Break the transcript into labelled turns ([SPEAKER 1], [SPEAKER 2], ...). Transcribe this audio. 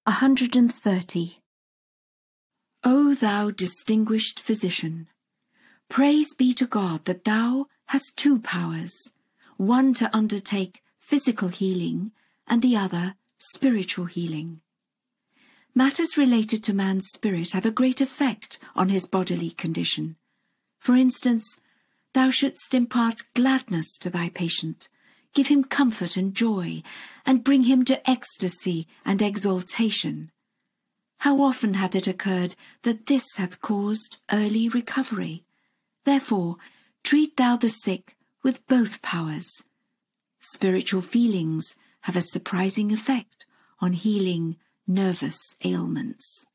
[SPEAKER 1] 130. O thou distinguished physician, praise be to God that thou hast two powers, one to undertake physical healing and the other spiritual healing. Matters related to man's spirit have a great effect on his bodily condition. For instance, thou shouldst impart gladness to thy patient, give him comfort and joy, and bring him to ecstasy and exaltation. How often hath it occurred that this hath caused early recovery? Therefore, treat thou the sick with both powers. Spiritual feelings have a surprising effect on healing nervous ailments.